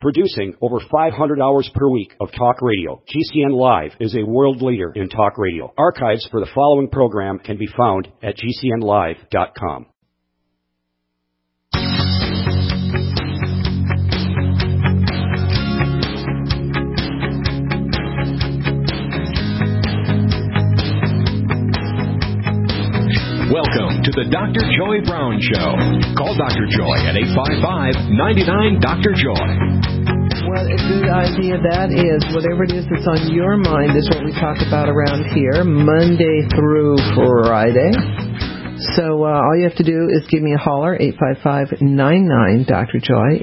Producing over 500 hours per week of talk radio, GCN Live is a world leader in talk radio. Archives for the following program can be found at GCNlive.com. Welcome to the Dr. Joy Brown Show. Call Dr. Joy at 855-99-DR-JOY. What a good idea that is. Whatever it is that's on your mind is what we talk about around here, Monday through Friday. So all you have to do is give me a holler, 855-99-DR-JOY,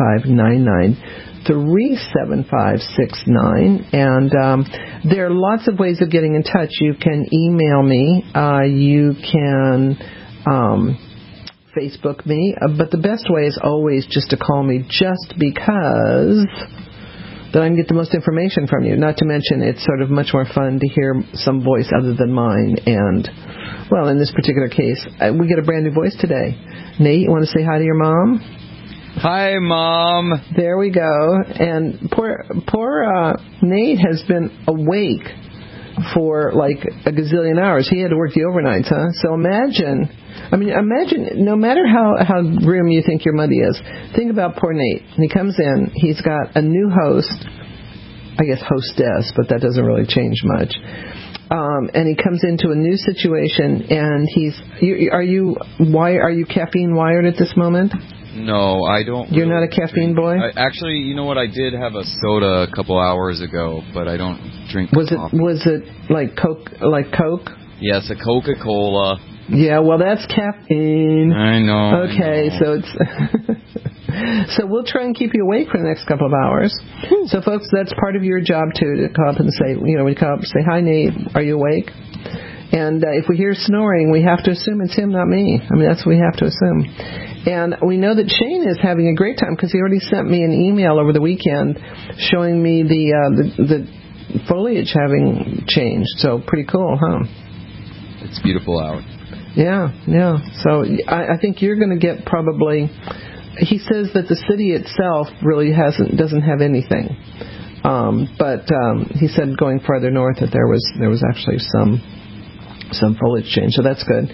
855-99-37569. And there are lots of ways of getting in touch. You can email me. You can Facebook me. But the best way is always just to call me, just because then I can get the most information from you. Not to mention it's sort of much more fun to hear some voice other than mine. And, well, in this particular case, we get a brand new voice today. Nate, you want to say hi to your mom? Hi, Mom. There we go. And poor Nate has been awake for like a gazillion hours. He had to work the overnights, huh? So imagine, no matter how grim you think your Monday is, think about poor Nate. He comes in, he's got a new host, I guess hostess, but that doesn't really change much. And he comes into a new situation, and are you caffeine wired at this moment? No, I don't. You're not a caffeine boy? Actually, you know what? I did have a soda a couple hours ago, but I don't drink coffee. Was it like Coke? Yes, a Coca-Cola. Yeah, well, that's caffeine. I know. Okay, so it's so we'll try and keep you awake for the next couple of hours. So, folks, that's part of your job too, to call up and say, we call up and say, "Hi, Nate, are you awake?" And if we hear snoring, we have to assume it's him, not me. That's what we have to assume. And we know that Shane is having a great time because he already sent me an email over the weekend showing me the foliage having changed. So pretty cool, huh? It's beautiful out. Yeah. So I think you're going to get probably. He says that the city itself really doesn't have anything, but he said going farther north that there was actually some foliage change, so that's good.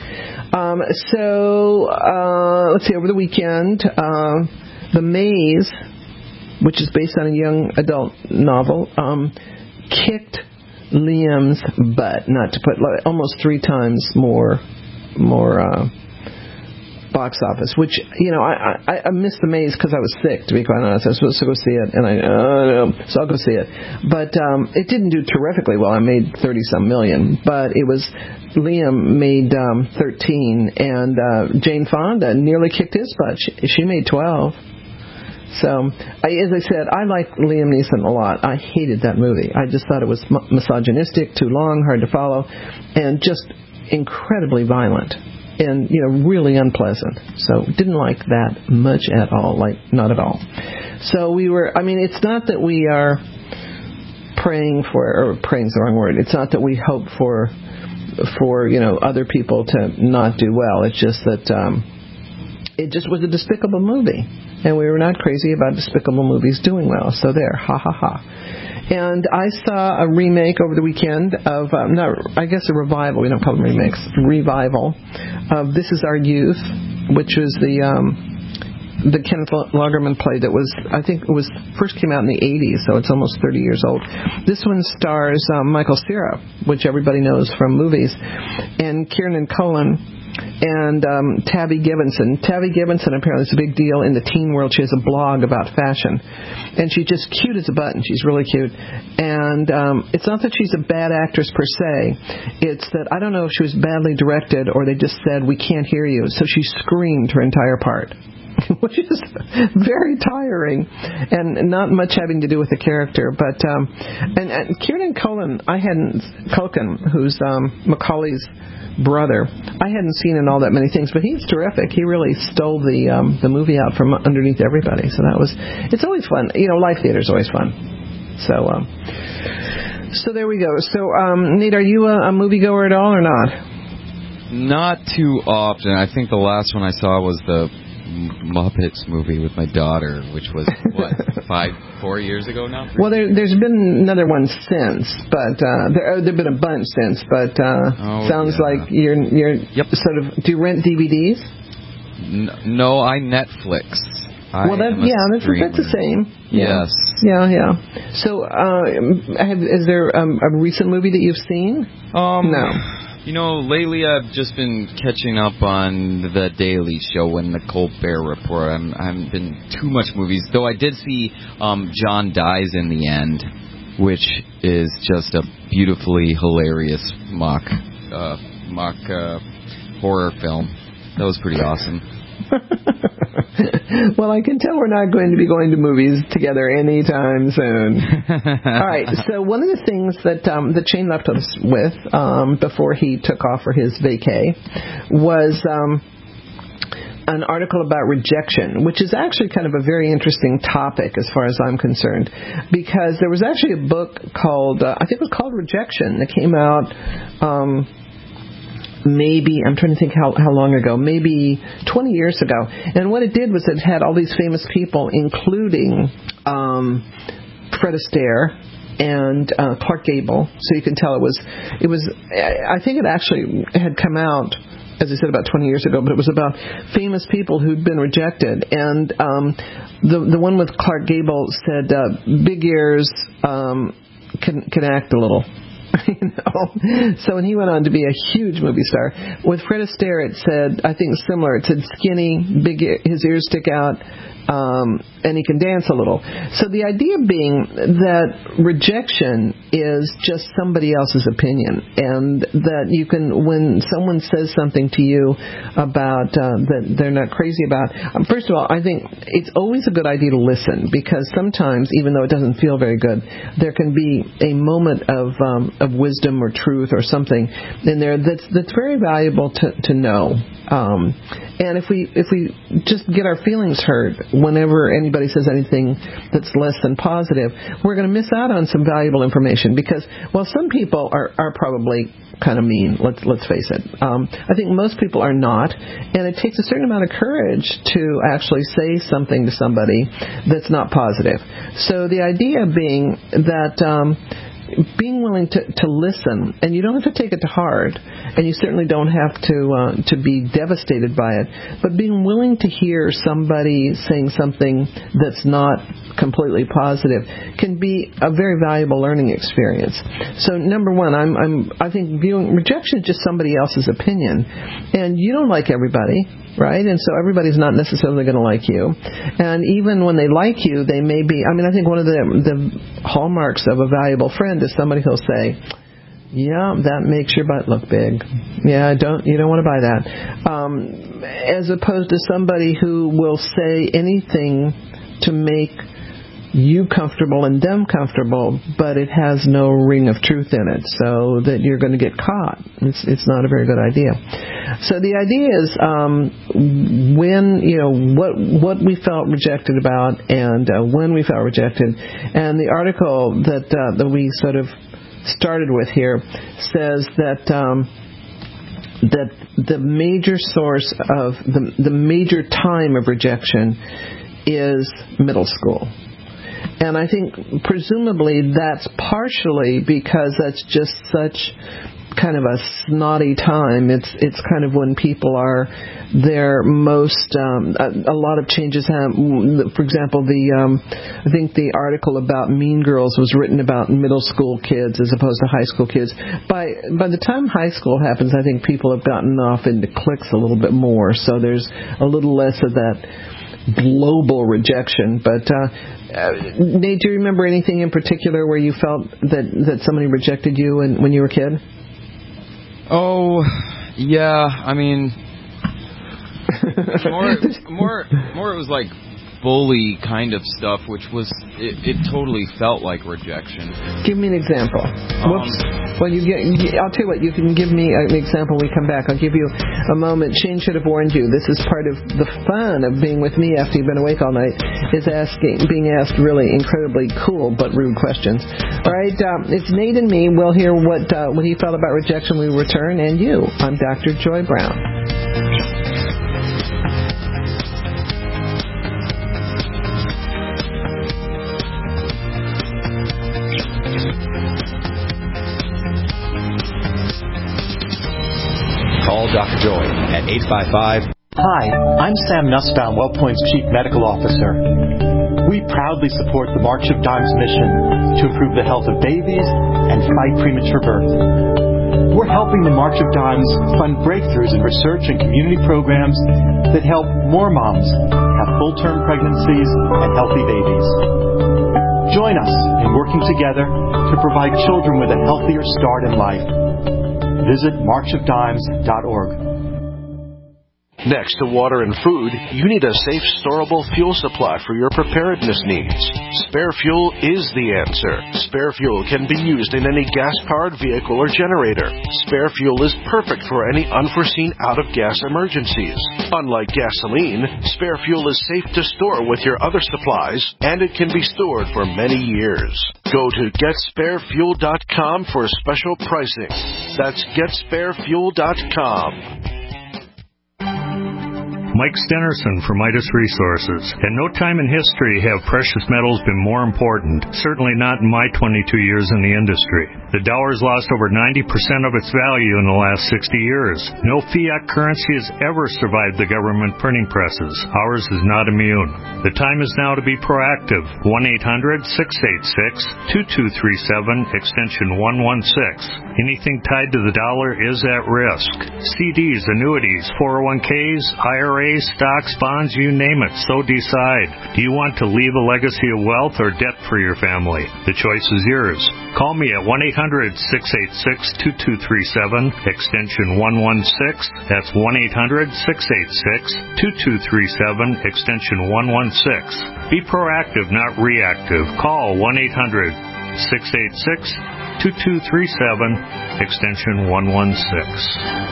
Let's see, over the weekend, The Maze, which is based on a young adult novel, kicked Liam's butt, not to put almost 3 times more box office, which, I missed The Maze because I was sick, to be quite honest. I was supposed to go see it, and so I'll go see it. But it didn't do terrifically well. I made 30-some million, but Liam made 13, and Jane Fonda nearly kicked his butt. She made 12. So, as I said, I like Liam Neeson a lot. I hated that movie. I just thought it was misogynistic, too long, hard to follow, and just incredibly violent. And, really unpleasant. So, didn't like that much at all. Not at all. So, it's not that we are praying's the wrong word. It's not that we hope for other people to not do well. It's just that it just was a despicable movie. And we were not crazy about despicable movies doing well. So there, ha ha ha. And I saw a remake over the weekend of, a revival. We don't call them remakes. Revival of This Is Our Youth, which was the Kenneth Lagerman play that was, I think it was first came out in the 80s, so it's almost 30 years old. This one stars Michael Cera, which everybody knows from movies, and Kieran Culkin and Tabby Gibbonson. Tabby Gibbonson apparently is a big deal in the teen world. She has a blog about fashion, and she's just cute as a button. She's really cute, and it's not that she's a bad actress per se. It's that I don't know if she was badly directed or they just said, "We can't hear you," so she screamed her entire part. Which is very tiring and not much having to do with the character. But and Kieran Culkin, who's Macaulay's brother, I hadn't seen in all that many things, but he's terrific. He really stole the movie out from underneath everybody. So it's always fun. Live theater is always fun. So there we go. So Nate, are you a moviegoer at all or not? Not too often. I think the last one I saw was the Muppets movie with my daughter, which was, 4 years ago now? Well, there's been another one since, but there've been a bunch since, but sounds like you're sort of, do you rent DVDs? No, I Netflix. That's the same. Yes. Yeah. So, is there a recent movie that you've seen? No. Lately I've just been catching up on The Daily Show and The Colbert Report. I haven't been too much movies, though I did see John Dies in the End, which is just a beautifully hilarious mock horror film. That was pretty awesome. Well, I can tell we're not going to be going to movies together anytime soon. All right, so one of the things that Shane left us with before he took off for his vacay was an article about rejection, which is actually kind of a very interesting topic as far as I'm concerned, because there was actually a book called, I think it was called Rejection, that came out maybe, I'm trying to think how long ago, maybe 20 years ago. And what it did was it had all these famous people, including Fred Astaire and Clark Gable. So you can tell it was, I think it actually had come out, as I said, about 20 years ago, but it was about famous people who'd been rejected. And the one with Clark Gable said, big ears can act a little. So, and he went on to be a huge movie star. With Fred Astaire, it said, I think similar. It said skinny, big, his ears stick out, and he can dance a little. So the idea being that rejection is just somebody else's opinion, and that you can, when someone says something to you about that they're not crazy about, first of all, I think it's always a good idea to listen, because sometimes, even though it doesn't feel very good, there can be a moment of wisdom or truth or something in there that's very valuable to know. And if we just get our feelings hurt whenever anybody says anything that's less than positive, we're going to miss out on some valuable information, because, well, some people are probably kind of mean, let's face it. I think most people are not, and it takes a certain amount of courage to actually say something to somebody that's not positive. So the idea being that being willing to listen, and you don't have to take it to heart, and you certainly don't have to be devastated by it, but being willing to hear somebody saying something that's not completely positive can be a very valuable learning experience. So number one, I think viewing rejection is just somebody else's opinion, and you don't like everybody, right? And so everybody's not necessarily going to like you. And even when they like you, they may be, I think one of the hallmarks of a valuable friend is somebody who'll say, yeah, that makes your butt look big. Yeah, you don't want to buy that. As opposed to somebody who will say anything to make you comfortable and them comfortable, but it has no ring of truth in it, so that you're going to get caught. It's not a very good idea. So the idea is when, what we felt rejected about, and when we felt rejected. And the article that we sort of started with here says that that the major source of the major time of rejection is middle school. And I think presumably that's partially because that's just such kind of a snotty time. It's kind of when people are their most, a lot of changes happen. For example, I think the article about Mean Girls was written about middle school kids as opposed to high school kids. By the time high school happens, I think people have gotten off into cliques a little bit more, so there's a little less of that global rejection. But Nate, do you remember anything in particular where you felt that somebody rejected you when you were a kid? Oh, yeah. More it was like bully kind of stuff, which was it totally felt like rejection. Give me an example. Well, I'll tell you what. You can give me an example when we come back. I'll give you a moment. Shane should have warned you. This is part of the fun of being with me after you've been awake all night, is being asked really incredibly cool but rude questions. All right, it's Nate and me. We'll hear what he felt about rejection when we return, and you. I'm Dr. Joy Brown. Joy at 855. Hi, I'm Sam Nussbaum, WellPoint's Chief Medical Officer. We proudly support the March of Dimes mission to improve the health of babies and fight premature birth. We're helping the March of Dimes fund breakthroughs in research and community programs that help more moms have full-term pregnancies and healthy babies. Join us in working together to provide children with a healthier start in life. Visit marchofdimes.org. Next to water and food, you need a safe, storable fuel supply for your preparedness needs. Spare Fuel is the answer. Spare Fuel can be used in any gas-powered vehicle or generator. Spare Fuel is perfect for any unforeseen out-of-gas emergencies. Unlike gasoline, Spare Fuel is safe to store with your other supplies, and it can be stored for many years. Go to GetSpareFuel.com for special pricing. That's GetSpareFuel.com. Mike Stenerson for Midas Resources. At no time in history have precious metals been more important, certainly not in my 22 years in the industry. The dollar has lost over 90% of its value in the last 60 years. No fiat currency has ever survived the government printing presses. Ours is not immune. The time is now to be proactive. 1-800-686-2237, extension 116. Anything tied to the dollar is at risk. CDs, annuities, 401ks, IRAs, stocks, bonds, you name it, so decide. Do you want to leave a legacy of wealth or debt for your family? The choice is yours. Call me at 1-800-686-2237, extension 116. That's 1-800-686-2237, extension 116. Be proactive, not reactive. Call 1-800-686-2237, extension 116.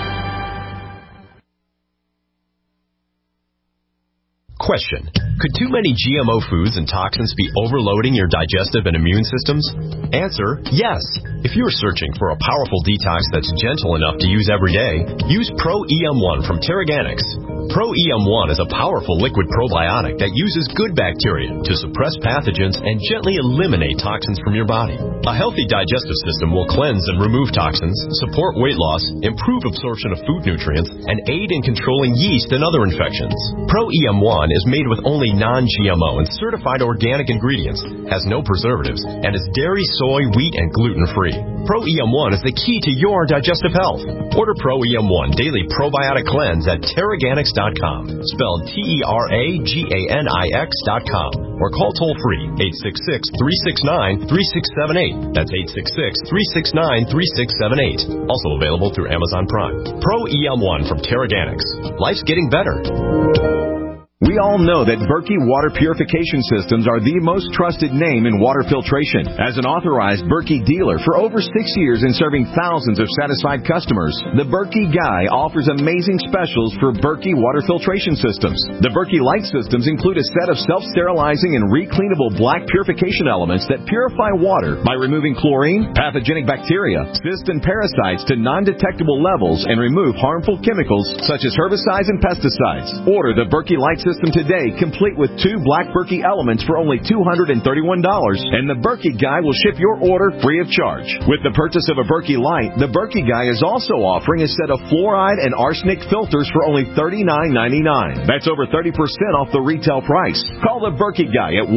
Question: could too many GMO foods and toxins be overloading your digestive and immune systems? Answer: yes. If you are searching for a powerful detox that's gentle enough to use every day, use Pro-EM1 from Teraganix. Pro-EM1 is a powerful liquid probiotic that uses good bacteria to suppress pathogens and gently eliminate toxins from your body. A healthy digestive system will cleanse and remove toxins, support weight loss, improve absorption of food nutrients, and aid in controlling yeast and other infections. Pro-EM1 is made with only non-GMO and certified organic ingredients, has no preservatives, and is dairy, soy, wheat, and gluten-free. Pro-EM1 is the key to your digestive health. Order Pro-EM1 Daily Probiotic Cleanse at Teraganix.com, spelled Teraganix.com, or call toll-free 866-369-3678. That's 866-369-3678. Also available through Amazon Prime. Pro-EM1 from Teraganix. Life's getting better. We all know that Berkey Water Purification Systems are the most trusted name in water filtration. As an authorized Berkey dealer for over 6 years and serving thousands of satisfied customers, the Berkey Guy offers amazing specials for Berkey Water Filtration Systems. The Berkey Light Systems include a set of self-sterilizing and recleanable black purification elements that purify water by removing chlorine, pathogenic bacteria, cysts, and parasites to non-detectable levels and remove harmful chemicals such as herbicides and pesticides. Order the Berkey Light System today, complete with 2 black Berkey elements for only $231, and the Berkey Guy will ship your order free of charge. With the purchase of a Berkey Light, the Berkey Guy is also offering a set of fluoride and arsenic filters for only $39.99. That's over 30% off the retail price. Call the Berkey Guy at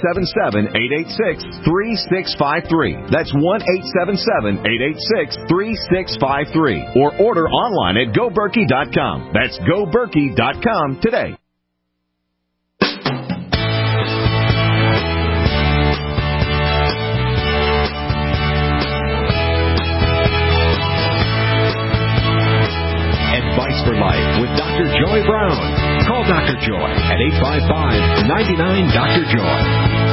1-877-886-3653. That's 1-877-886-3653. Or order online at GoBerkey.com. That's GoBerkey.com today. Advice for Life with Dr. Joy Brown. Call Dr. Joy at 855-99-DR-JOY.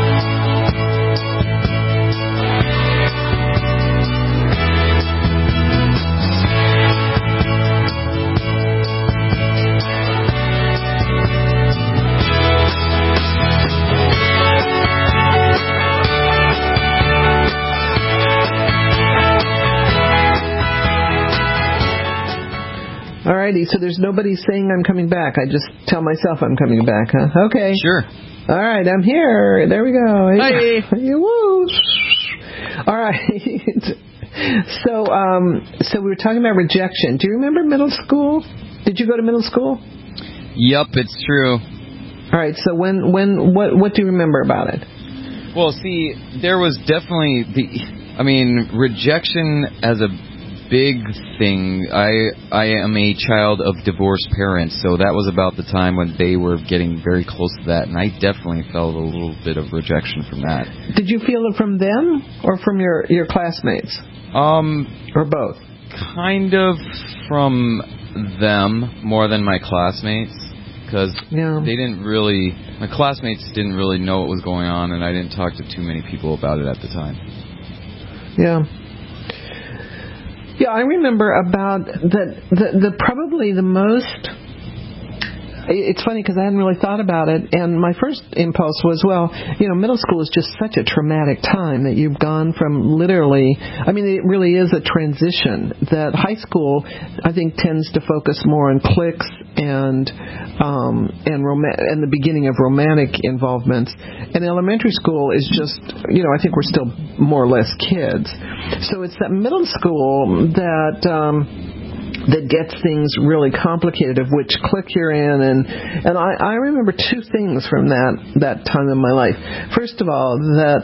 Alrighty, so there's nobody saying I'm coming back. I just tell myself I'm coming back, huh? Okay. Sure. All right, I'm here. There we go. Hey. Woo. All right. So we were talking about rejection. Do you remember middle school? Did you go to middle school? Yup, it's true. All right. So what do you remember about it? Well, see, there was definitely rejection as a big thing. I am a child of divorced parents, so that was about the time when they were getting very close to that, and I definitely felt a little bit of rejection from that. Did you feel it from them or from your classmates? Or both? Kind of from them more than my classmates, because my classmates didn't really know what was going on, and I didn't talk to too many people about it at the time. Yeah. Yeah, I remember about the probably the most. It's funny because I hadn't really thought about it, and my first impulse was, middle school is just such a traumatic time that you've gone from literally. It really is a transition. That high school, I think, tends to focus more on cliques and the beginning of romantic involvements, and elementary school is just, I think we're still more or less kids. So it's that middle school that gets things really complicated, of which clique you're in, and I remember two things from that time in my life. First of all,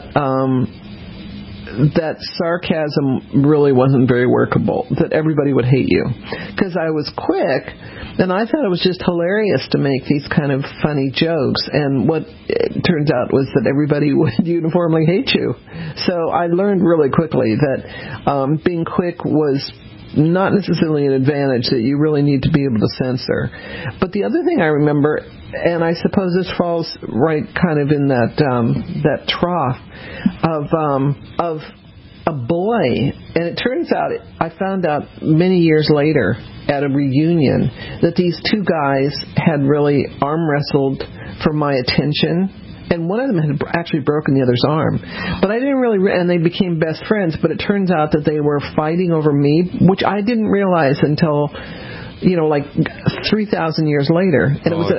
that sarcasm really wasn't very workable, that everybody would hate you, because I was quick, and I thought it was just hilarious to make these kind of funny jokes, and what it turns out was that everybody would uniformly hate you. So I learned really quickly that being quick was not necessarily an advantage, that you really need to be able to censor. But the other thing I remember, and I suppose this falls right kind of in that trough of a boy, and it turns out, I found out many years later at a reunion that these two guys had really arm wrestled for my attention. And one of them had actually broken the other's arm. But I didn't really, and they became best friends, but it turns out that they were fighting over me, which I didn't realize until, 3,000 years later. And it was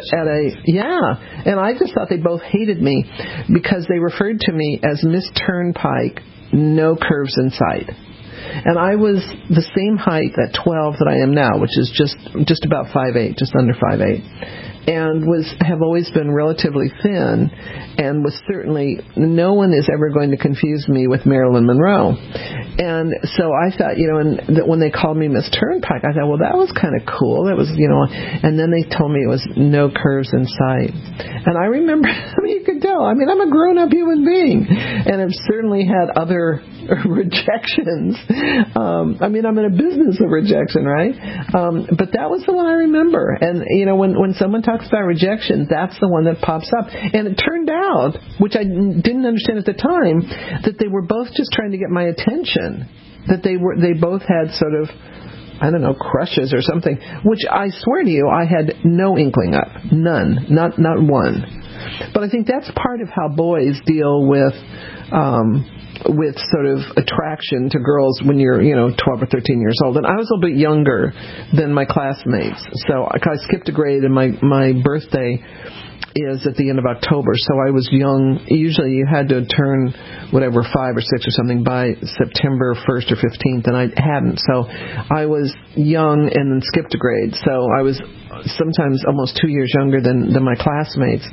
and I just thought they both hated me because they referred to me as Miss Turnpike, no curves in sight. And I was the same height at 12 that I am now, which is just about 5'8", just under 5'8". And have always been relatively thin, and was certainly, no one is ever going to confuse me with Marilyn Monroe. And so I thought, and when they called me Miss Turnpike, I thought, well, that was kind of cool. That was, and then they told me it was no curves in sight. And I remember, you could tell, I'm a grown-up human being, and I've certainly had other rejections. I'm in a business of rejection, right? But that was the one I remember. And, when someone talks about rejection, that's the one that pops up. And it turned out, which I didn't understand at the time, that they were both just trying to get my attention. That they both had sort of, I don't know, crushes or something, which I swear to you, I had no inkling of. None. Not one. But I think that's part of how boys deal with sort of attraction to girls when you're, 12 or 13 years old. And I was a little bit younger than my classmates. So I skipped a grade, and my birthday is at the end of October. So I was young. Usually you had to turn 5 or 6 or something by September 1st or 15th, and I hadn't. So I was young and then skipped a grade. So I was sometimes almost 2 years younger than my classmates.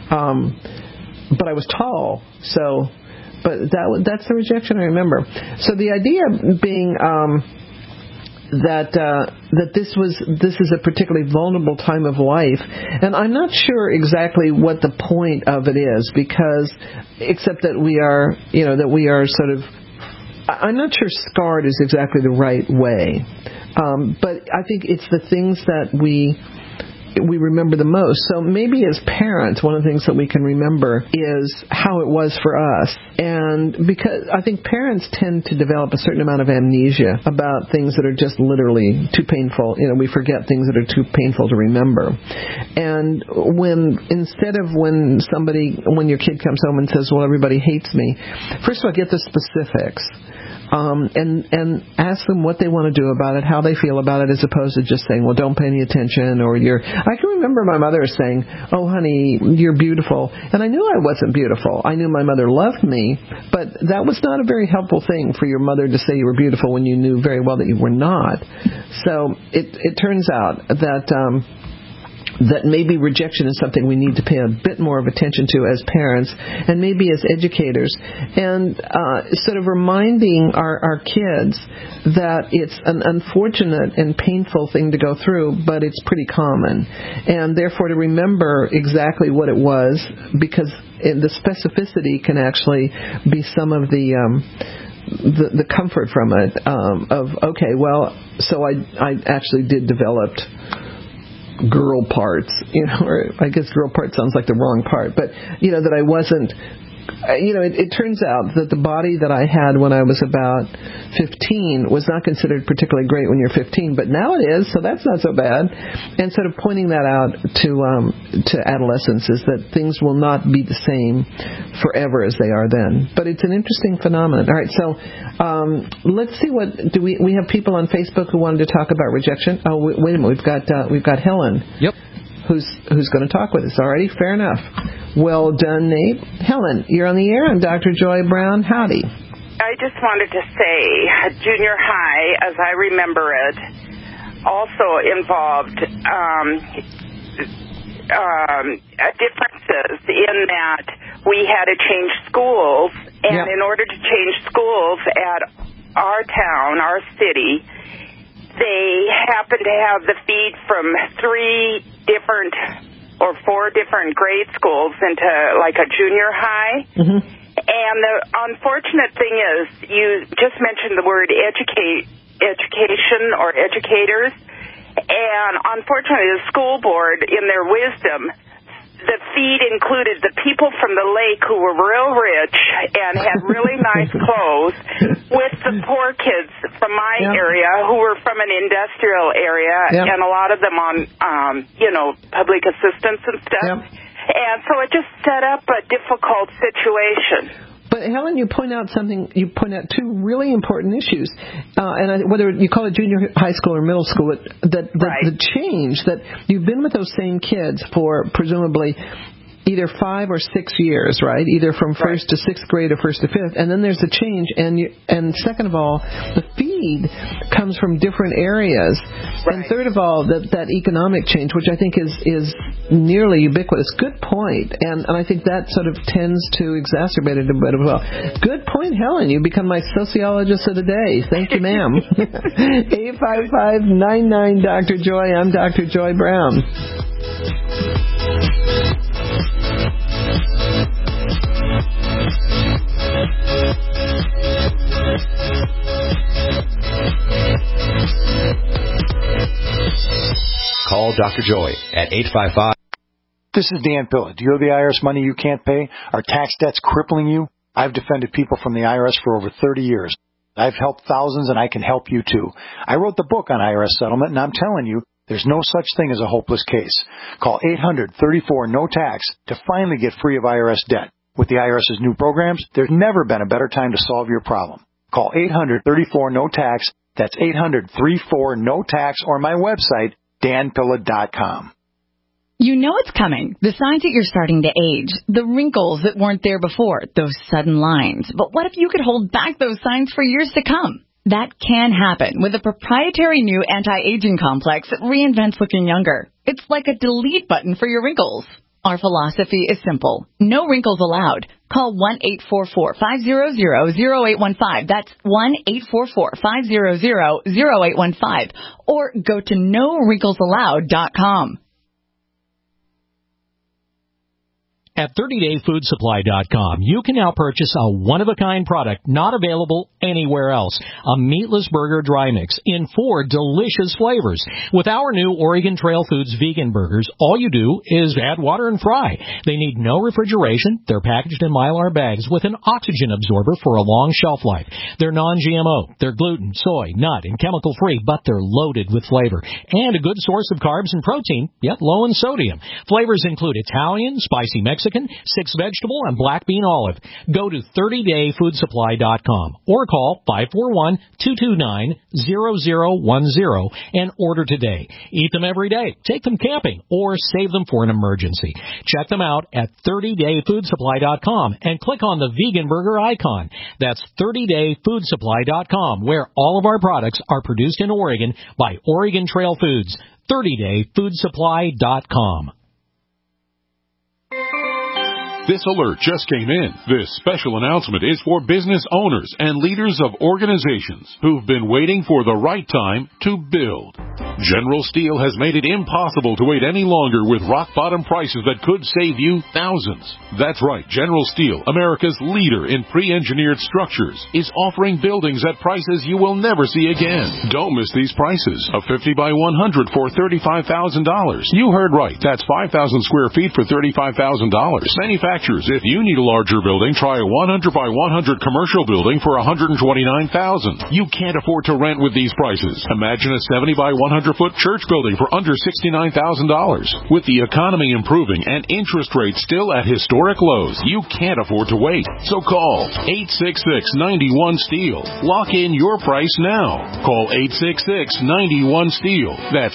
But I was tall. But that's the rejection I remember. So the idea being that this is a particularly vulnerable time of life, and I'm not sure exactly what the point of it is, because except that we are sort of, I'm not sure scarred is exactly the right way, but I think it's the things that we remember the most. So maybe as parents, one of the things that we can remember is how it was for us. And because I think parents tend to develop a certain amount of amnesia about things that are just literally too painful. We forget things that are too painful to remember. And when your kid comes home and says, well, everybody hates me, first of all, get the specifics. and ask them what they want to do about it, how they feel about it, as opposed to just saying, well, don't pay any attention, or I can remember my mother saying, oh, honey, you're beautiful. And I knew I wasn't beautiful. I knew my mother loved me, but that was not a very helpful thing for your mother to say you were beautiful when you knew very well that you were not. So it turns out that maybe rejection is something we need to pay a bit more of attention to as parents and maybe as educators, and sort of reminding our kids that it's an unfortunate and painful thing to go through, but it's pretty common, and therefore to remember exactly what it was, because the specificity can actually be some of the comfort from it, okay, well, so I actually did develop girl parts, or I guess girl part sounds like the wrong part, but, that I wasn't, it turns out that the body that I had when I was about 15 was not considered particularly great when you're 15, but now it is, so that's not so bad. And sort of pointing that out to adolescents is that things will not be the same forever as they are then. But it's an interesting phenomenon. All right, so let's see, we have people on Facebook who wanted to talk about rejection. Oh, wait a minute, we've got Helen. Yep. Who's going to talk with us. Alrighty, fair enough. Well done, Nate. Helen, you're on the air. I'm Dr. Joy Brown. Howdy. I just wanted to say junior high, as I remember it, also involved differences in that we had to change schools, and in order to change schools at our town, our city, they happened to have the feed from 3 different or 4 different grade schools into like a junior high. Mm-hmm. And the unfortunate thing is, you just mentioned the word education or educators, and unfortunately the school board, in their wisdom, the feed included the people from the lake who were real rich and had really nice clothes, with the poor kids from my area who were from an industrial area, and a lot of them on, public assistance and stuff. And so it just set up a difficult situation. But Helen, you point out 2 really important issues, and whether you call it junior high school or middle school, the change that you've been with those same kids for presumably either 5 or 6 years, right? Either from first to 6th grade or first to 5th, and then there's a change, and second of all, the feed comes from different areas, and third of all, that economic change, which I think is nearly ubiquitous. Good point, and I think that sort of tends to exacerbate it a bit as well. Good point, Helen. You become my sociologist of the day. Thank you, ma'am. 855-99 Dr. Joy. I'm Dr. Joy Brown. Call Dr. Joy at 855. This is Dan Pilla. Do you owe the IRS money you can't pay? Are tax debts crippling you? I've defended people from the IRS for over 30 years. I've helped thousands, and I can help you too. I wrote the book on IRS settlement, and I'm telling you, there's no such thing as a hopeless case. Call 800-34-NO-TAX to finally get free of IRS debt. With the IRS's new programs, there's never been a better time to solve your problem. Call 800-34-NO-TAX. That's 800-34-NO-TAX, or my website, danpilla.com. You know it's coming. The signs that you're starting to age. The wrinkles that weren't there before. Those sudden lines. But what if you could hold back those signs for years to come? That can happen with a proprietary new anti-aging complex that reinvents looking younger. It's like a delete button for your wrinkles. Our philosophy is simple. No wrinkles allowed. Call 1-844-500-0815. That's 1-844-500-0815. Or go to NoWrinklesAllowed.com. At 30dayfoodsupply.com, you can now purchase a one-of-a-kind product not available anywhere else. A meatless burger dry mix in 4 delicious flavors. With our new Oregon Trail Foods vegan burgers, all you do is add water and fry. They need no refrigeration. They're packaged in Mylar bags with an oxygen absorber for a long shelf life. They're non-GMO. They're gluten, soy, nut, and chemical-free, but they're loaded with flavor. And a good source of carbs and protein, yet low in sodium. Flavors include Italian, spicy Mexican, Mexican, 6 vegetable, and black bean olive. Go to 30dayfoodsupply.com or call 541-229-0010 and order today. Eat them every day, take them camping, or save them for an emergency. Check them out at 30dayfoodsupply.com and click on the vegan burger icon. That's 30dayfoodsupply.com, where all of our products are produced in Oregon by Oregon Trail Foods. 30dayfoodsupply.com. This alert just came in. This special announcement is for business owners and leaders of organizations who've been waiting for the right time to build. General Steel has made it impossible to wait any longer with rock-bottom prices that could save you thousands. That's right, General Steel, America's leader in pre-engineered structures, is offering buildings at prices you will never see again. Don't miss these prices. A 50 by 100 for $35,000. You heard right. That's 5,000 square feet for $35,000. Manufacturers, if you need a larger building, try a 100 by 100 commercial building for $129,000. You can't afford to rent with these prices. Imagine a 70 by 100-foot church building for under $69,000. With the economy improving and interest rates still at historic lows, you can't afford to wait. So call 866-91-STEEL. Lock in your price now. Call 866-91-STEEL. That's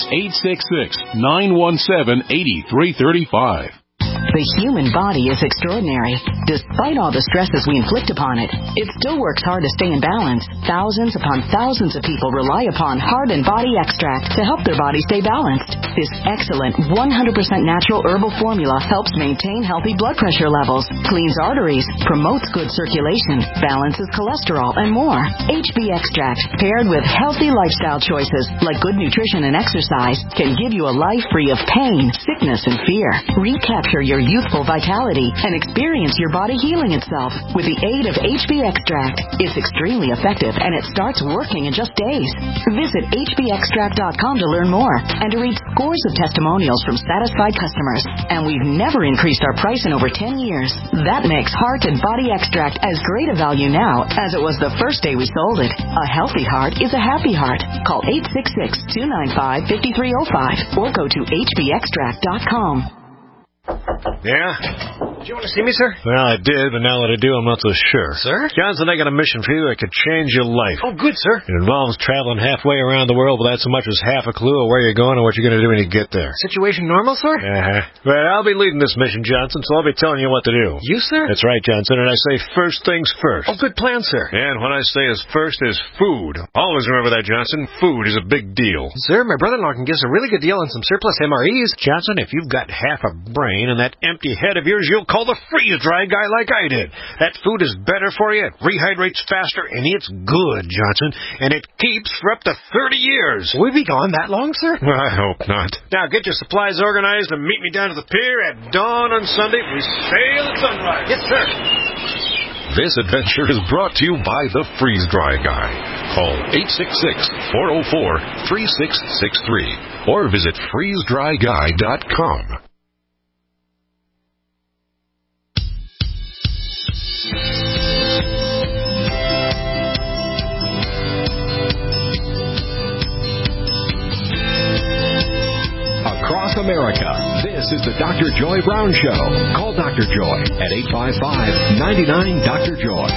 866-917-8335. The human body is extraordinary. Despite all the stresses we inflict upon it, it still works hard to stay in balance. Thousands upon thousands of people rely upon Heart and Body Extract to help their body stay balanced. This excellent 100% natural herbal formula helps maintain healthy blood pressure levels, cleans arteries, promotes good circulation, balances cholesterol, and more. HB Extract, paired with healthy lifestyle choices like good nutrition and exercise, can give you a life free of pain, sickness, and fear. Recapture your youthful vitality and experience your body healing itself with the aid of HB Extract. It's extremely effective and it starts working in just days. Visit hbextract.com to learn more and to read scores of testimonials from satisfied customers. And we've never increased our price in over 10 years. That makes Heart and Body Extract as great a value now as it was the first day we sold it. A healthy heart is a happy heart. Call 866-295-5305 or go to hbextract.com. Yeah? Did you want to see me, sir? Well, I did, but now that I do, I'm not so sure. Sir? Johnson, I got a mission for you that could change your life. Oh, good, sir. It involves traveling halfway around the world without so much as half a clue of where you're going or what you're going to do when you get there. Situation normal, sir? Well, I'll be leading this mission, Johnson, so I'll be telling you what to do. You, sir? That's right, Johnson, and I say first things first. Oh, good plan, sir. And what I say is first is food. Always remember that, Johnson. Food is a big deal. Sir, my brother-in-law can give us a really good deal on some surplus MREs. Johnson, if you've got half a brain and that empty head of yours, you'll call the freeze-dry guy like I did. That food is better for you, it rehydrates faster, and it's good, Johnson. And it keeps for up to 30 years. Will we be gone that long, sir? Well, I hope not. Now get your supplies organized and meet me down to the pier at dawn on Sunday. We sail at sunrise. Yes, sir. This adventure is brought to you by the Freeze-Dry Guy. Call 866-404-3663 or visit freezedryguy.com. Across America, this is the Dr. Joy Brown Show. Call Dr. Joy at 855-99-DR-JOY.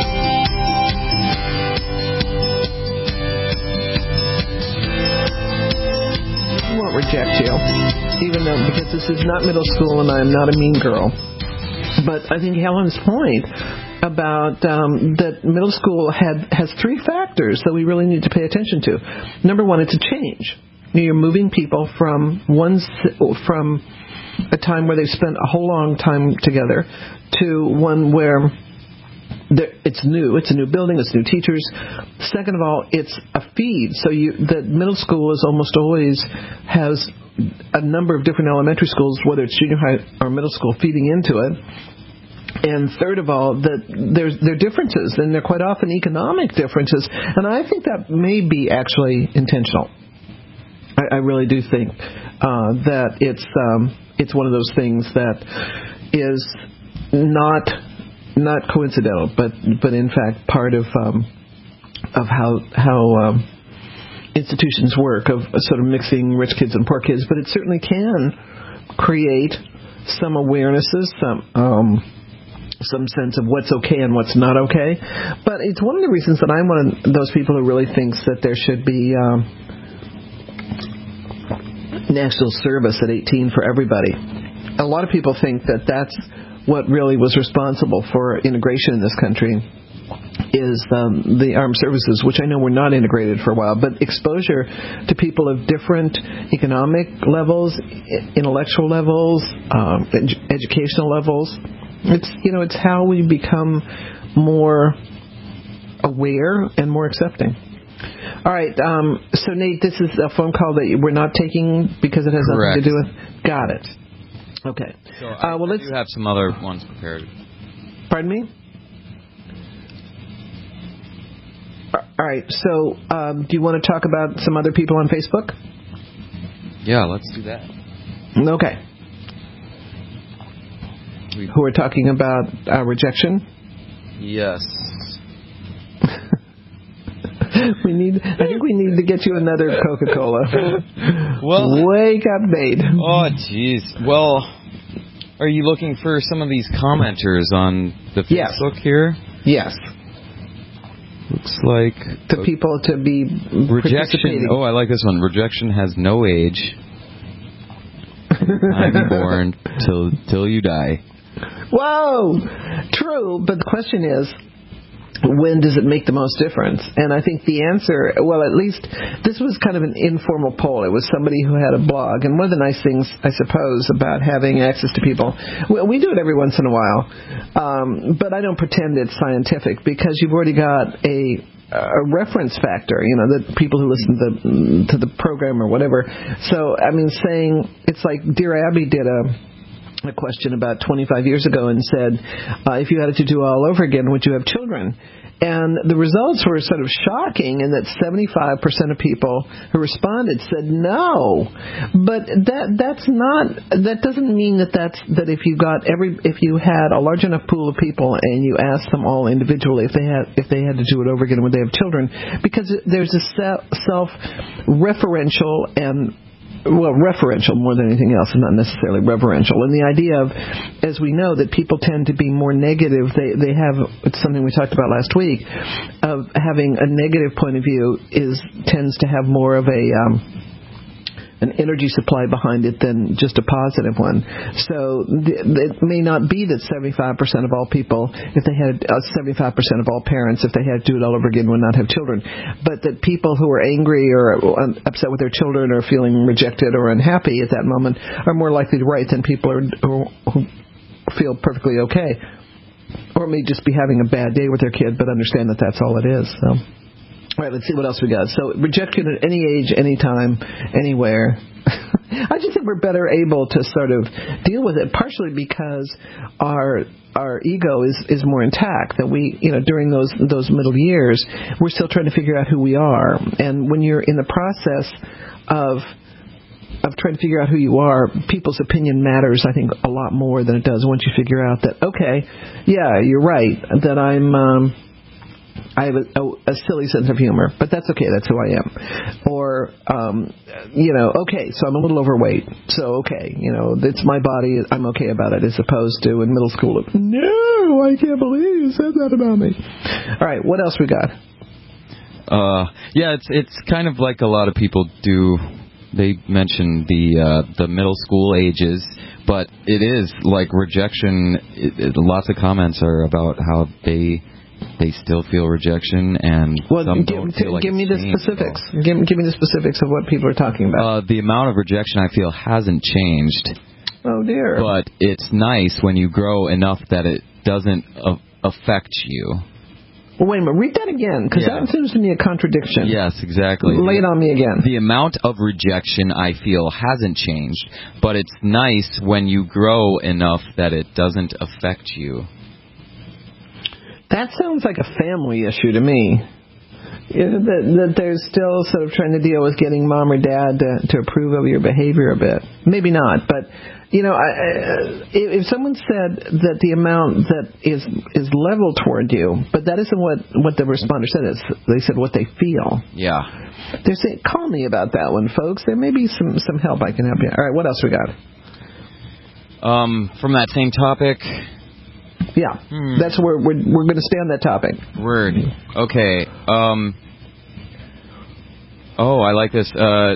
I won't reject you, even though, because this is not middle school and I'm not a mean girl. But I think Helen's point about that middle school has three factors that we really need to pay attention to. Number one, it's a change. You're moving people from a time where they spent a whole long time together to one where it's new. It's a new building. It's new teachers. Second of all, it's a feed. So the middle school is almost always has a number of different elementary schools, whether it's junior high or middle school, feeding into it. And third of all, there are differences, and they're quite often economic differences. And I think that may be actually intentional. I really do think that it's one of those things that is not coincidental, but in fact part of how institutions work, of sort of mixing rich kids and poor kids. But it certainly can create some awarenesses, some sense of what's okay and what's not okay. But it's one of the reasons that I'm one of those people who really thinks that there should be national service at 18 for everybody. A lot of people think that that's what really was responsible for integration in this country, is the armed services, which I know were not integrated for a while, but exposure to people of different economic levels, intellectual levels, educational levels. It's how we become more aware and more accepting. All right, so Nate, this is a phone call that we're not taking because it has nothing to do with... Got it. Okay. So I do have some other ones prepared. Pardon me? All right, so do you want to talk about some other people on Facebook? Yeah, let's do that. Okay. Who are talking about rejection? Yes. I think we need to get you another Coca-Cola. Well, wake up, Nate. Oh, jeez. Well, are you looking for some of these commenters on the Facebook here? Yes. Looks like to people to be rejection. Oh, I like this one. Rejection has no age. I'm born till you die. Whoa, true. But the question is, when does it make the most difference? And I think the answer, well, at least this was kind of an informal poll. It was somebody who had a blog. And one of the nice things, I suppose, about having access to people, we do it every once in a while, but I don't pretend it's scientific because you've already got a reference factor, that people who listen to the program or whatever. So, I mean, saying, it's like Dear Abby did a question about 25 years ago and said, if you had it to do all over again, would you have children? And the results were sort of shocking in that 75% of people who responded said no. But that doesn't mean that if you had a large enough pool of people and you asked them all individually if they had to do it over again, would they have children? Because there's a self-referential and referential more than anything else, and not necessarily reverential. And the idea of, as we know, that people tend to be more negative. They have, it's something we talked about last week, of having a negative point of view tends to have more of an energy supply behind it than just a positive one. So it may not be that 75% of all people, if they had 75% of all parents, if they had to do it all over again, would not have children. But that people who are angry or upset with their children or feeling rejected or unhappy at that moment are more likely to write than people who feel perfectly okay, or may just be having a bad day with their kid but understand that that's all it is. So. All right, let's see what else we got. So rejection at any age, any time, anywhere. I just think we're better able to sort of deal with it, partially because our ego is more intact. That we, during those middle years, we're still trying to figure out who we are. And when you're in the process of trying to figure out who you are, people's opinion matters, I think, a lot more than it does once you figure out that, okay, yeah, you're right, that I have a silly sense of humor, but that's okay. That's who I am. Or, okay, so I'm a little overweight. So, okay, it's my body. I'm okay about it, as opposed to in middle school, no, I can't believe you said that about me. All right, what else we got? Yeah, it's kind of like a lot of people do. They mention the middle school ages, but it is like rejection. Lots of comments are about how they still feel rejection, and some don't feel like give me the specifics. Give me the specifics of what people are talking about. The amount of rejection, I feel, hasn't changed. Oh dear! But it's nice when you grow enough that it doesn't affect you. Well, wait a minute. Read that again, because that seems to me a contradiction. Yes, exactly. Lay it on me again. The amount of rejection, I feel, hasn't changed, but it's nice when you grow enough that it doesn't affect you. That sounds like a family issue to me. That they're still sort of trying to deal with getting mom or dad to approve of your behavior a bit. Maybe not, but if someone said that the amount that is leveled toward you, but that isn't what the responder said. They said what they feel. Yeah. They're saying, call me about that one, folks. There may be some help I can help you. All right, what else we got? From that same topic. Yeah, that's where we're going to stay on that topic. Word. Okay. I like this.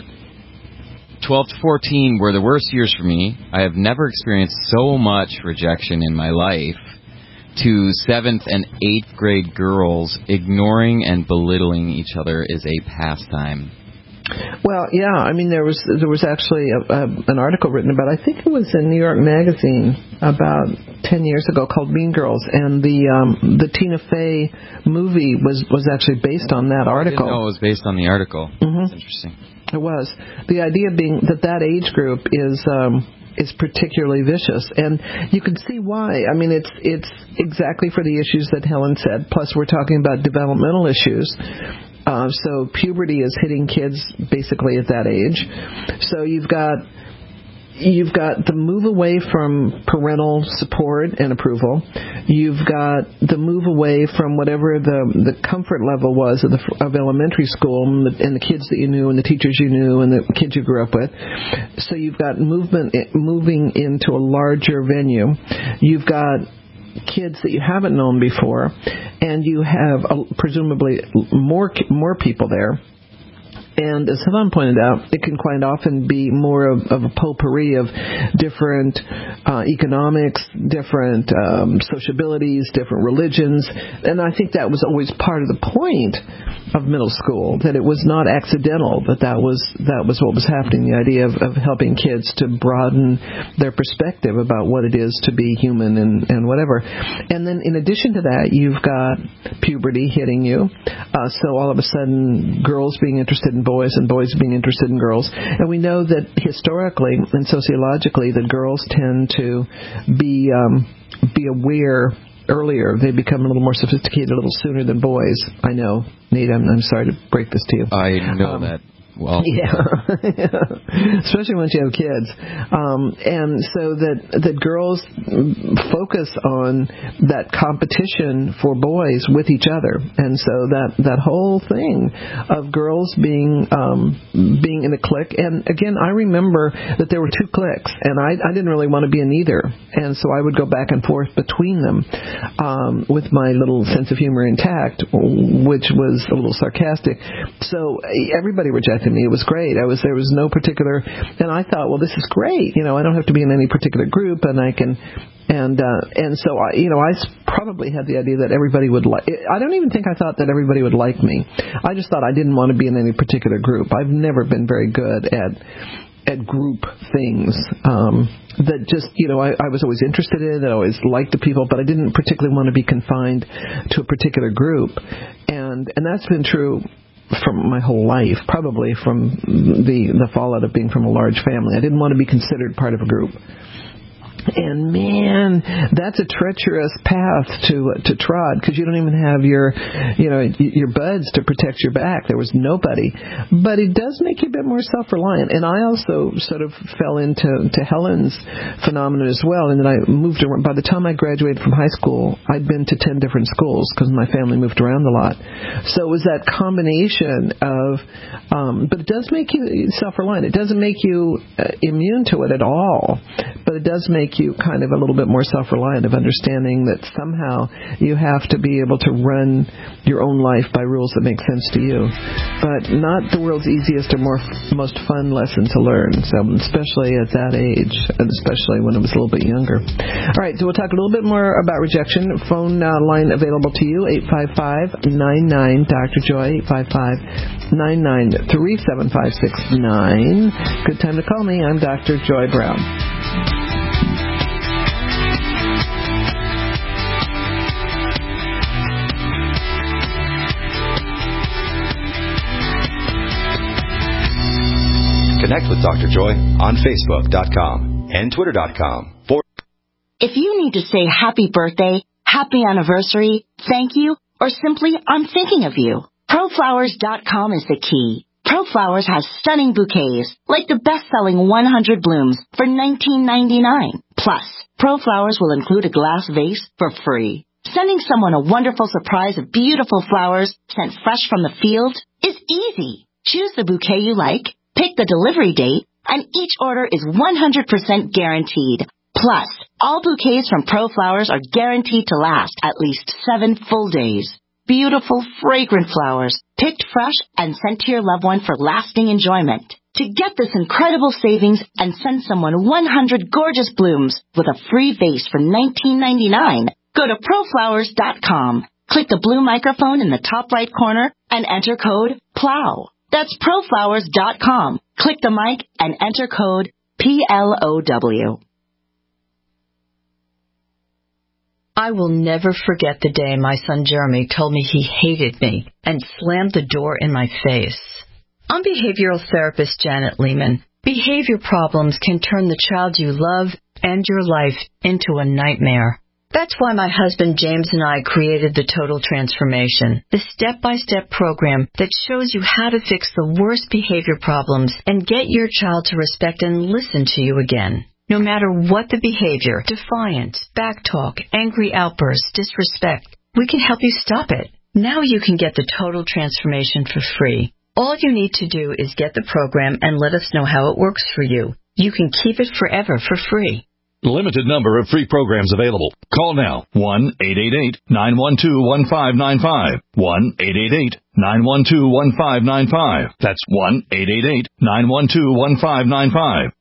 12 to 14 were the worst years for me. I have never experienced so much rejection in my life. To 7th and 8th grade girls, ignoring and belittling each other is a pastime. Well, yeah, I mean, there was actually an article written about, I think it was in New York Magazine about 10 years ago, called Mean Girls, and the Tina Fey movie was actually based on that article. I didn't know it was based on the article. Mm-hmm. That's interesting. It was. The idea being that age group is particularly vicious, and you can see why. I mean, it's exactly for the issues that Helen said, plus we're talking about developmental issues. So puberty is hitting kids basically at that age. So you've got the move away from parental support and approval. You've got the move away from whatever the comfort level was of elementary school and the kids that you knew and the teachers you knew and the kids you grew up with. So you've got moving into a larger venue. You've got kids that you haven't known before, and you have presumably more people there. And as Helen pointed out, it can quite often be more of a potpourri of different economics, different sociabilities, different religions. And I think that was always part of the point of middle school, that it was not accidental, that was what was happening, the idea of helping kids to broaden their perspective about what it is to be human and whatever. And then in addition to that, you've got puberty hitting you. So all of a sudden, girls being interested in boys and boys being interested in girls. And we know that historically and sociologically that girls tend to be aware earlier. They become a little more sophisticated a little sooner than boys. I know. Nate, I'm sorry to break this to you. I know that. Well, yeah, especially once you have kids, and so that girls focus on that competition for boys with each other, and so that whole thing of girls being in a clique. And again, I remember that there were two cliques, and I didn't really want to be in either, and so I would go back and forth between them with my little sense of humor intact, which was a little sarcastic. So everybody rejected me. It was great. There was no particular, and I thought, well, this is great. I don't have to be in any particular group, and I can, and so I probably had the idea that everybody would like. I don't even think I thought that everybody would like me. I just thought I didn't want to be in any particular group. I've never been very good at group things. That just, I was always interested in, I always liked the people, but I didn't particularly want to be confined to a particular group, and that's been true from my whole life, probably from the fallout of being from a large family. I didn't want to be considered part of a group. And man, that's a treacherous path to trod, because you don't even have your buds to protect your back. There was nobody, but it does make you a bit more self-reliant. And I also sort of fell into Helen's phenomenon as well. And then I moved around. By the time I graduated from high school, I'd been to 10 different schools because my family moved around a lot. So it was that combination of, but it does make you self-reliant. It doesn't make you immune to it at all, but it does make you kind of a little bit more self-reliant, of understanding that somehow you have to be able to run your own life by rules that make sense to you. But not the world's easiest or most fun lesson to learn, so especially at that age, and especially when I was a little bit younger. All right, so we'll talk a little bit more about rejection. Phone line available to you, 855-99-Dr. Joy, 855-993-7569. Good time to call me. I'm Dr. Joy Brown. Connect with Dr. Joy on Facebook.com and Twitter.com. If you need to say happy birthday, happy anniversary, thank you, or simply I'm thinking of you, ProFlowers.com is the key. ProFlowers has stunning bouquets, like the best-selling 100 blooms for $19.99. Plus, ProFlowers will include a glass vase for free. Sending someone a wonderful surprise of beautiful flowers sent fresh from the field is easy. Choose the bouquet you like, pick the delivery date, and each order is 100% guaranteed. Plus, all bouquets from ProFlowers are guaranteed to last at least 7 full days. Beautiful, fragrant flowers, picked fresh and sent to your loved one for lasting enjoyment. To get this incredible savings and send someone 100 gorgeous blooms with a free vase for $19.99, go to proflowers.com. Click the blue microphone in the top right corner and enter code PLOW. That's proflowers.com. Click the mic and enter code PLOW. I will never forget the day my son Jeremy told me he hated me and slammed the door in my face. I'm behavioral therapist Janet Lehman. Behavior problems can turn the child you love and your life into a nightmare. That's why my husband James and I created the Total Transformation, the step-by-step program that shows you how to fix the worst behavior problems and get your child to respect and listen to you again. No matter what the behavior, defiance, backtalk, angry outbursts, disrespect, we can help you stop it. Now you can get the Total Transformation for free. All you need to do is get the program and let us know how it works for you. You can keep it forever for free. Limited number of free programs available. Call now. 1-888-912-1595. 1-888-912-1595. That's 1-888-912-1595.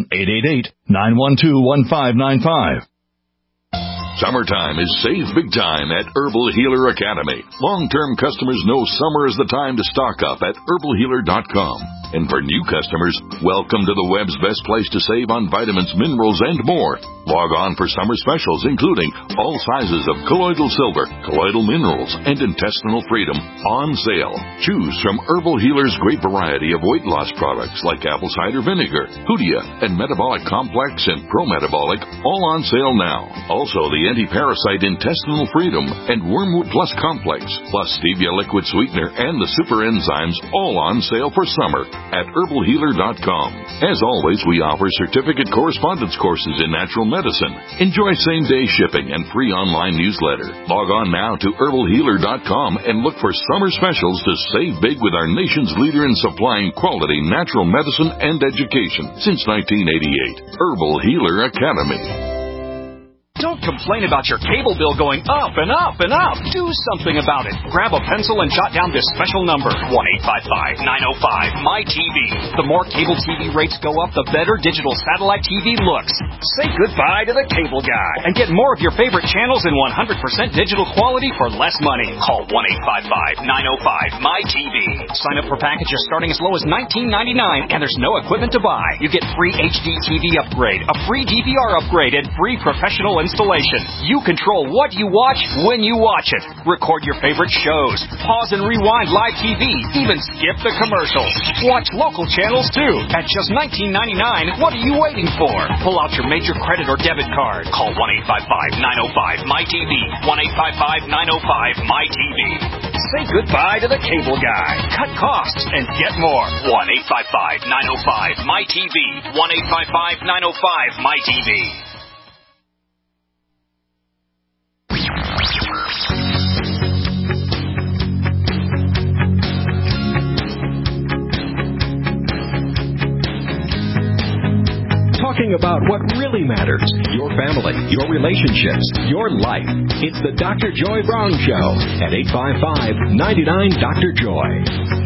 1-888-912-1595. Summertime is save big time at Herbal Healer Academy. Long-term customers know summer is the time to stock up at herbalhealer.com. And for new customers, welcome to the web's best place to save on vitamins, minerals, and more. Log on for summer specials, including all sizes of colloidal silver, colloidal minerals, and intestinal freedom on sale. Choose from Herbal Healer's great variety of weight loss products like apple cider vinegar, Hoodia, and Metabolic Complex and Pro-Metabolic, all on sale now. Also, the anti-parasite intestinal freedom and Wormwood Plus Complex, plus stevia liquid sweetener and the super enzymes, all on sale for summer at herbalhealer.com. As always, we offer certificate correspondence courses in natural medicine. Enjoy same-day shipping and free online newsletter. Log on now to herbalhealer.com and look for summer specials to save big with our nation's leader in supplying quality natural medicine and education since 1988. Herbal Healer Academy. Don't complain about your cable bill going up and up and up. Do something about it. Grab a pencil and jot down this special number, 1-855-905-MY-TV. The more cable TV rates go up, the better digital satellite TV looks. Say goodbye to the cable guy and get more of your favorite channels in 100% digital quality for less money. Call 1-855-905-MY-TV. Sign up for packages starting as low as $19.99, and there's no equipment to buy. You get free HD TV upgrade, a free DVR upgrade, and free professional installation. You control what you watch when you watch it. Record your favorite shows. Pause and rewind live TV. Even skip the commercials. Watch local channels too. At just $19.99, what are you waiting for? Pull out your major credit or debit card. Call 1-855-905-MY-TV. 1-855-905-MY-TV. Say goodbye to the cable guy. Cut costs and get more. 1-855-905-MY-TV. 1-855-905-MY-TV. Talking about what really matters, your family, your relationships, your life. It's the Dr. Joy Brown Show at 855-99-DR-JOY.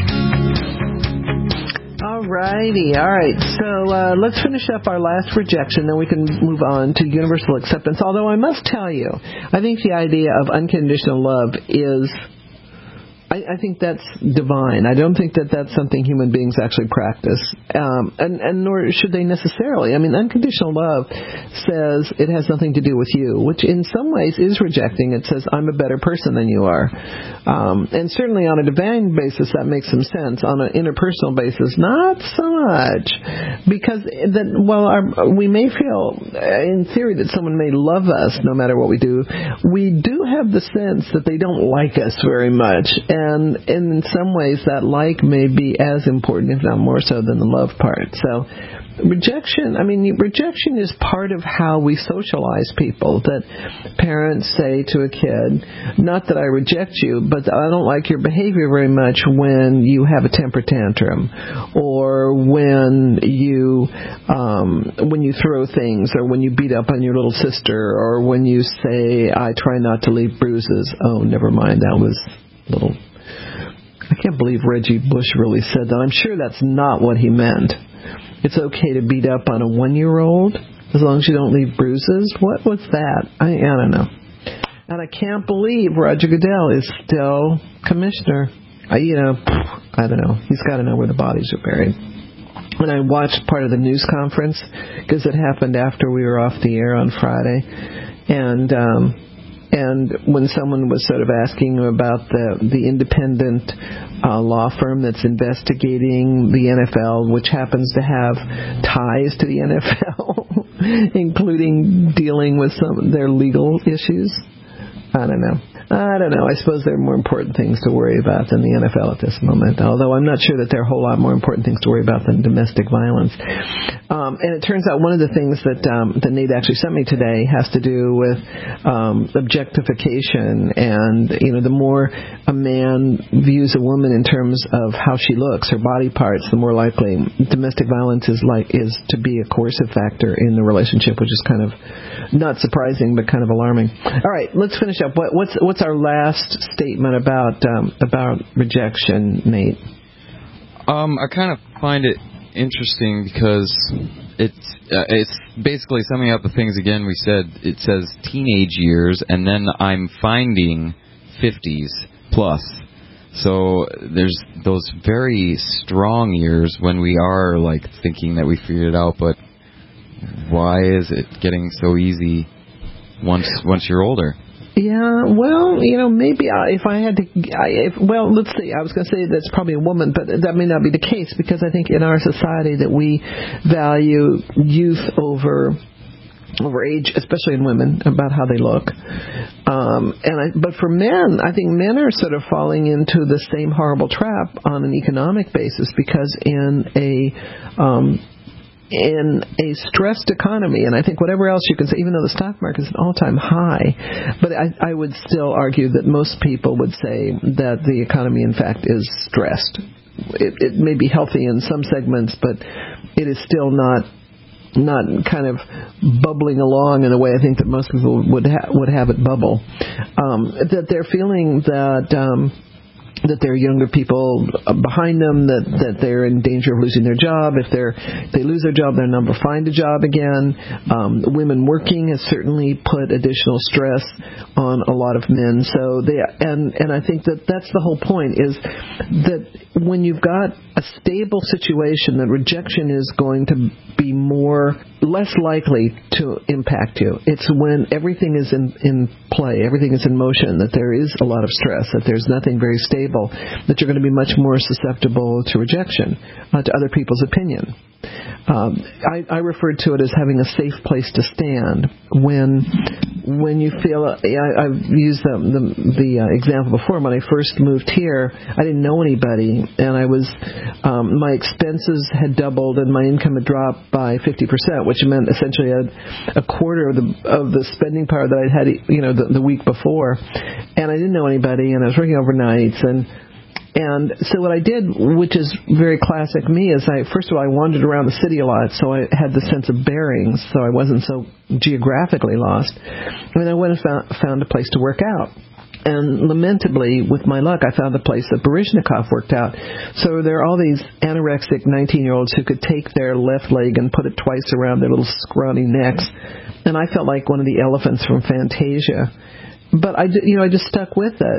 All righty. All right. So let's finish up our last rejection, then we can move on to universal acceptance. Although I must tell you, I think the idea of unconditional love is... I think that's divine. I don't think that that's something human beings actually practice, and nor should they necessarily. I mean, unconditional love says it has nothing to do with you, which in some ways is rejecting. It says, I'm a better person than you are. And certainly on a divine basis, that makes some sense. On an interpersonal basis, not so much. Because we may feel, in theory, that someone may love us no matter what we do, we do have the sense that they don't like us very much. And in some ways, that like may be as important, if not more so, than the love part. So rejection is part of how we socialize people, that parents say to a kid, not that I reject you, but I don't like your behavior very much when you have a temper tantrum, or when you throw things, or when you beat up on your little sister, or when you say, I try not to leave bruises. Oh, never mind, that was little... I can't believe Reggie Bush really said that. I'm sure that's not what he meant. It's okay to beat up on a 1-year-old as long as you don't leave bruises. What was that? I don't know. And I can't believe Roger Goodell is still commissioner. I don't know. He's got to know where the bodies are buried. When I watched part of the news conference, because it happened after we were off the air on Friday, and when someone was sort of asking about the independent law firm that's investigating the NFL, which happens to have ties to the NFL, including dealing with some of their legal issues, I don't know. I suppose there are more important things to worry about than the NFL at this moment, although I'm not sure that there are a whole lot more important things to worry about than domestic violence. And it turns out one of the things that Nate actually sent me today has to do with objectification, and the more a man views a woman in terms of how she looks, her body parts, the more likely domestic violence is to be a coercive factor in the relationship, which is kind of not surprising but kind of alarming. All right, let's finish up. What's our last statement about rejection, Nate? I kind of find it interesting because it's basically summing up the things again we said. It says teenage years, and then I'm finding 50s plus. So there's those very strong years when we are like thinking that we figured it out, but why is it getting so easy once you're older? Yeah, well, maybe if I had to, let's see. I was going to say that's probably a woman, but that may not be the case, because I think in our society that we value youth over age, especially in women, about how they look. But for men, I think men are sort of falling into the same horrible trap on an economic basis, because in a stressed economy, and I think whatever else you can say, even though the stock market is an all-time high, but I would still argue that most people would say that the economy, in fact, is stressed. It may be healthy in some segments, but it is still not kind of bubbling along in a way I think that most people would have it bubble. That they're feeling that there are younger people behind them, that they're in danger of losing their job. If they lose their job, they're not able to find a job again. Women working has certainly put additional stress on a lot of men. So and I think that's the whole point, is that when you've got a stable situation, that rejection is going to be less likely to impact you. It's when everything is in play, everything is in motion, that there is a lot of stress, that there's nothing very stable, that you're going to be much more susceptible to rejection, to other people's opinion. I referred to it as having a safe place to stand when you feel. I've used the example before. When I first moved here, I didn't know anybody, and I was my expenses had doubled and my income had dropped by 50%, which meant essentially a quarter of the spending power that I'd had the week before, and I didn't know anybody, and I was working overnights, and so what I did, which is very classic me, is first of all, I wandered around the city a lot, so I had the sense of bearings, so I wasn't so geographically lost. And then I went and found a place to work out. And lamentably, with my luck, I found a place that Baryshnikov worked out. So there are all these anorexic 19-year-olds who could take their left leg and put it twice around their little scrawny necks. And I felt like one of the elephants from Fantasia. But I just stuck with it.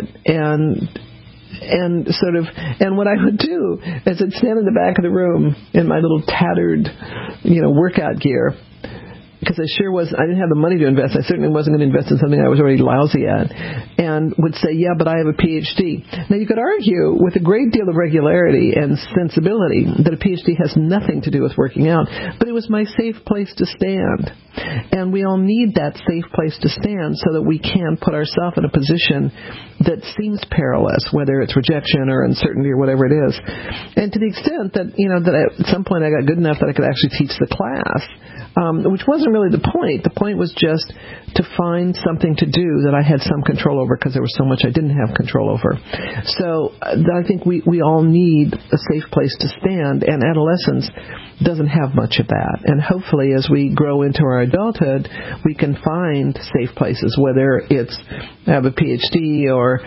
And what I would do is I'd stand in the back of the room in my little tattered, workout gear, because I didn't have the money to invest. I certainly wasn't going to invest in something I was already lousy at, and would say, yeah, but I have a PhD. Now, you could argue with a great deal of regularity and sensibility that a PhD has nothing to do with working out, but it was my safe place to stand. And we all need that safe place to stand so that we can put ourselves in a position that seems perilous, whether it's rejection or uncertainty or whatever it is. And to the extent that, that at some point I got good enough that I could actually teach the class, which wasn't really the point. The point was just to find something to do that I had some control over, because there was so much I didn't have control over. So I think we all need a safe place to stand, and adolescence doesn't have much of that. And hopefully as we grow into our adulthood, we can find safe places, whether it's I have a PhD or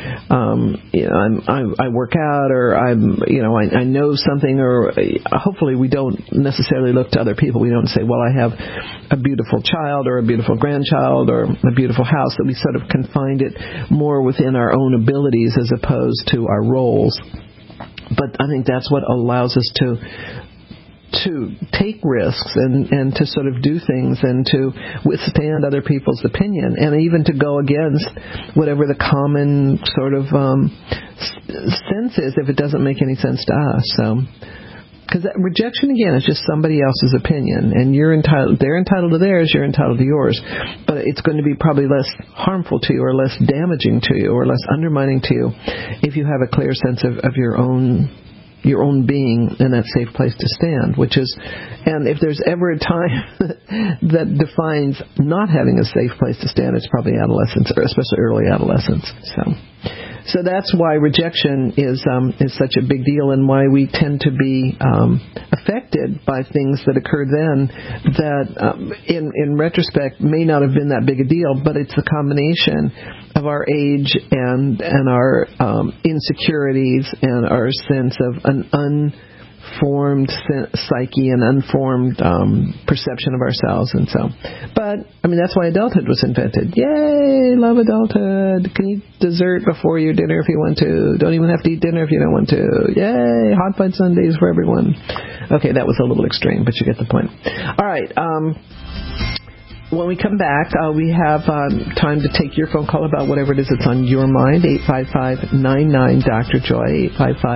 I work out, or I know something, or hopefully we don't necessarily look to other people. We don't say, well, I have a beautiful child or a beautiful grandchild or a beautiful house, that we sort of can find it more within our own abilities as opposed to our roles. But I think that's what allows us to take risks and to sort of do things and to withstand other people's opinion, and even to go against whatever the common sort of sense is, if it doesn't make any sense to us. So, because rejection, again, is just somebody else's opinion, and they're entitled to theirs, you're entitled to yours, but it's going to be probably less harmful to you, or less damaging to you, or less undermining to you, if you have a clear sense of your own being in that safe place to stand, and if there's ever a time that defines not having a safe place to stand, it's probably adolescence, or especially early adolescence. So that's why rejection is such a big deal, and why we tend to be affected by things that occurred then that, in retrospect, may not have been that big a deal, but it's a combination of our age and our insecurities and our sense of an unformed psyche and unformed perception of ourselves. And so, but that's why adulthood was invented. Yay, love adulthood. Can eat dessert before your dinner if you want to. Don't even have to eat dinner if you don't want to. Yay, hot fudge sundaes for everyone. Okay, that was a little extreme, but you get the point. All right. When we come back, we have time to take your phone call about whatever it is that's on your mind. 855-99-Dr. Joy,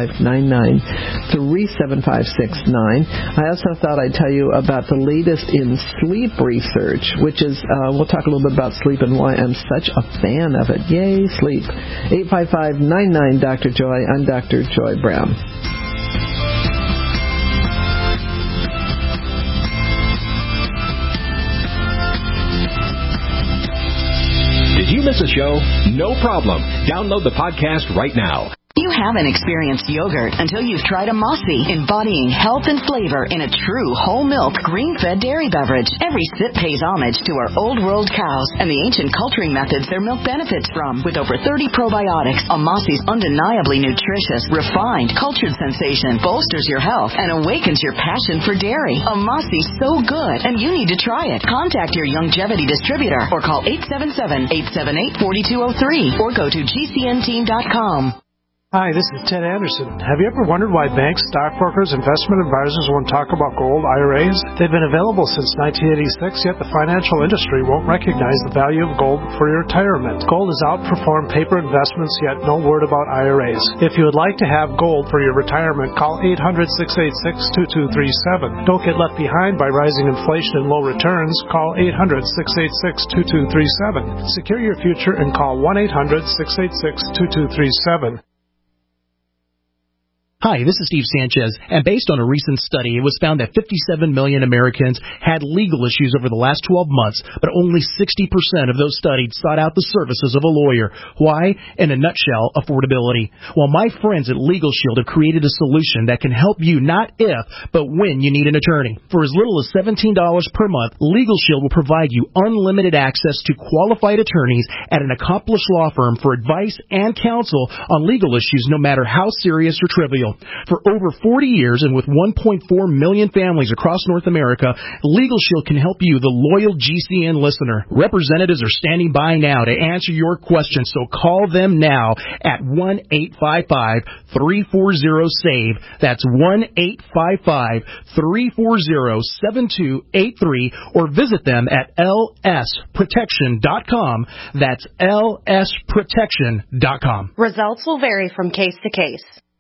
855-99-37569. I also thought I'd tell you about the latest in sleep research, which is, we'll talk a little bit about sleep and why I'm such a fan of it. Yay, sleep. 855-99-Dr. Joy. I'm Dr. Joy Brown. Did you miss a show? No problem. Download the podcast right now. You haven't experienced yogurt until you've tried Amasi, embodying health and flavor in a true whole milk, green-fed dairy beverage. Every sip pays homage to our old world cows and the ancient culturing methods their milk benefits from. With over 30 probiotics, Amasi's undeniably nutritious, refined, cultured sensation bolsters your health and awakens your passion for dairy. Amasi's so good, and you need to try it. Contact your Youngevity distributor or call 877-878-4203 or go to GCNteam.com. Hi, this is Ted Anderson. Have you ever wondered why banks, stockbrokers, investment advisors won't talk about gold IRAs? They've been available since 1986, yet the financial industry won't recognize the value of gold for your retirement. Gold has outperformed paper investments, yet no word about IRAs. If you would like to have gold for your retirement, call 800-686-2237. Don't get left behind by rising inflation and low returns. Call 800-686-2237. Secure your future and call 1-800-686-2237. Hi, this is Steve Sanchez, and based on a recent study, it was found that 57 million Americans had legal issues over the last 12 months, but only 60% of those studied sought out the services of a lawyer. Why? In a nutshell, affordability. Well, my friends at Legal Shield have created a solution that can help you not if, but when you need an attorney. For as little as $17 per month, Legal Shield will provide you unlimited access to qualified attorneys at an accomplished law firm for advice and counsel on legal issues, no matter how serious or trivial. Shield. For over 40 years and with 1.4 million families across North America, Legal Shield can help you, the loyal GCN listener. Representatives are standing by now to answer your questions, so call them now at 1-855-340-SAVE. That's 1-855-340-7283, or visit them at lsprotection.com. That's lsprotection.com. Results will vary from case to case.